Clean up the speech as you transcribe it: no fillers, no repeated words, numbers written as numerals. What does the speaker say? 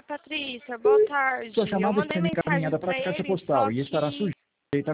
Patrícia, boa tarde. Sua Eu chamada mandei está mensagem encaminhada para para a caixa ele, postal só e estará que